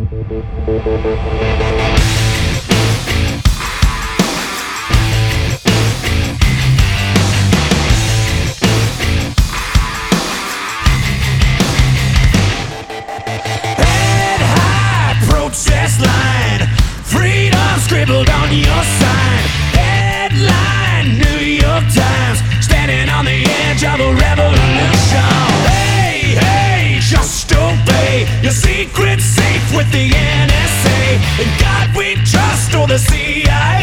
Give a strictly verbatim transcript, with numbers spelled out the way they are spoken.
Head high, protest line, freedom scribbled on your sign. Headline, New York Times, standing on the edge of a revolution. Hey, hey, just obey your secret's safe with the N S A. In God we trust, or the C I A.